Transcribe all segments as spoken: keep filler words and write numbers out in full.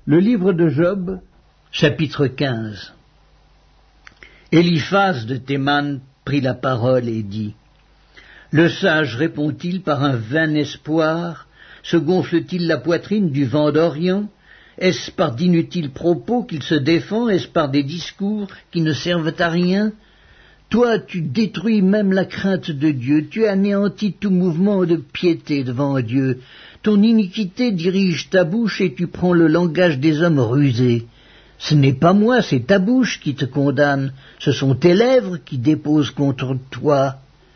Le livre de Job, chapitre quinze. Eliphaz de Théman prit la parole et dit : Le sage répond-il par un vain espoir? Se gonfle-t-il la poitrine du vent d'Orient? Est-ce par d'inutiles propos qu'il se défend? Est-ce par des discours qui ne servent à rien? Toi, tu détruis même la crainte de Dieu, tu anéantis tout mouvement de piété devant Dieu. Ton iniquité dirige ta bouche et tu prends le langage des hommes rusés. Ce n'est pas moi, c'est ta bouche qui te condamne, ce sont tes lèvres qui déposent contre toi.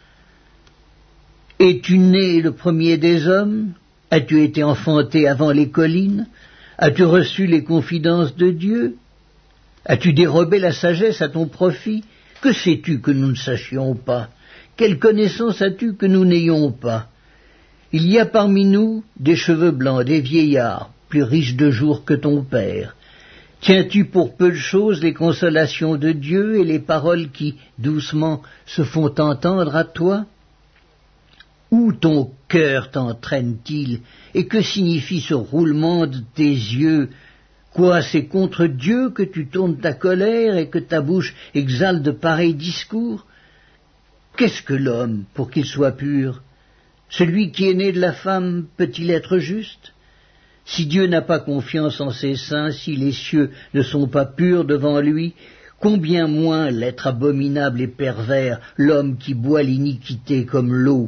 Es-tu né le premier des hommes? As-tu été enfanté avant les collines? As-tu reçu les confidences de Dieu? As-tu dérobé la sagesse à ton profit? Que sais-tu que nous ne sachions pas? Quelle connaissance as-tu que nous n'ayons pas? Il y a parmi nous des cheveux blancs, des vieillards, plus riches de jours que ton père. Tiens-tu pour peu de choses les consolations de Dieu et les paroles qui, doucement, se font entendre à toi? Où ton cœur t'entraîne-t-il, et que signifie ce roulement de tes yeux? Quoi, c'est contre Dieu que tu tournes ta colère et que ta bouche exhale de pareils discours? Qu'est-ce que l'homme pour qu'il soit pur? Celui qui est né de la femme peut-il être juste? Si Dieu n'a pas confiance en ses saints, si les cieux ne sont pas purs devant lui, combien moins l'être abominable et pervers, l'homme qui boit l'iniquité comme l'eau?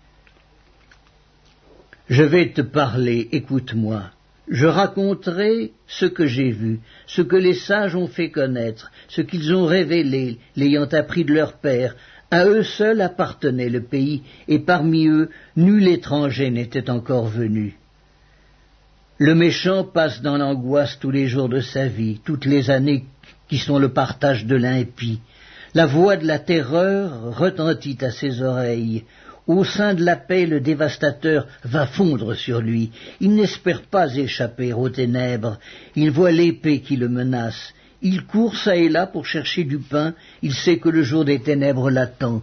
Je vais te parler, écoute-moi. Je raconterai ce que j'ai vu, ce que les sages ont fait connaître, ce qu'ils ont révélé, l'ayant appris de leur père. À eux seuls appartenait le pays, et parmi eux, nul étranger n'était encore venu. Le méchant passe dans l'angoisse tous les jours de sa vie, toutes les années qui sont le partage de l'impie. La voix de la terreur retentit à ses oreilles. Au sein de la paix, le dévastateur va fondre sur lui. Il n'espère pas échapper aux ténèbres. Il voit l'épée qui le menace. Il court çà et là pour chercher du pain. Il sait que le jour des ténèbres l'attend.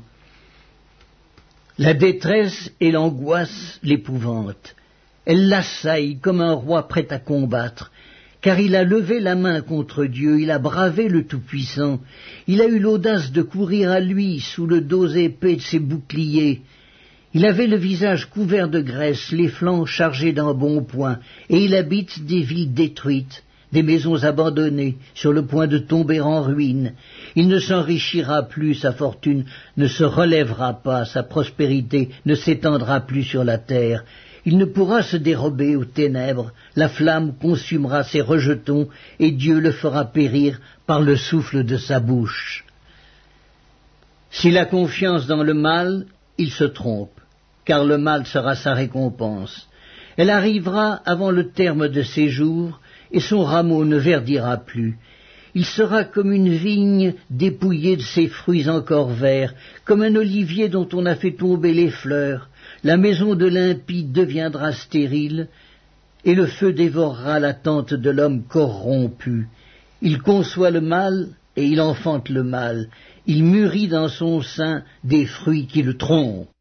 La détresse et l'angoisse l'épouvantent. Elle l'assaille comme un roi prêt à combattre, car il a levé la main contre Dieu, il a bravé le Tout-Puissant. Il a eu l'audace de courir à lui sous le dos épais de ses boucliers. Il avait le visage couvert de graisse, les flancs chargés d'embonpoint, et il habite des villes détruites, des maisons abandonnées, sur le point de tomber en ruine. Il ne s'enrichira plus, sa fortune ne se relèvera pas, sa prospérité ne s'étendra plus sur la terre. Il ne pourra se dérober aux ténèbres, la flamme consumera ses rejetons, et Dieu le fera périr par le souffle de sa bouche. S'il a confiance dans le mal, il se trompe, car le mal sera sa récompense. Elle arrivera avant le terme de ses jours, et son rameau ne verdira plus. Il sera comme une vigne dépouillée de ses fruits encore verts, comme un olivier dont on a fait tomber les fleurs. La maison de l'impie deviendra stérile, et le feu dévorera la tente de l'homme corrompu. Il conçoit le mal, et il enfante le mal. Il mûrit dans son sein des fruits qui le trompent.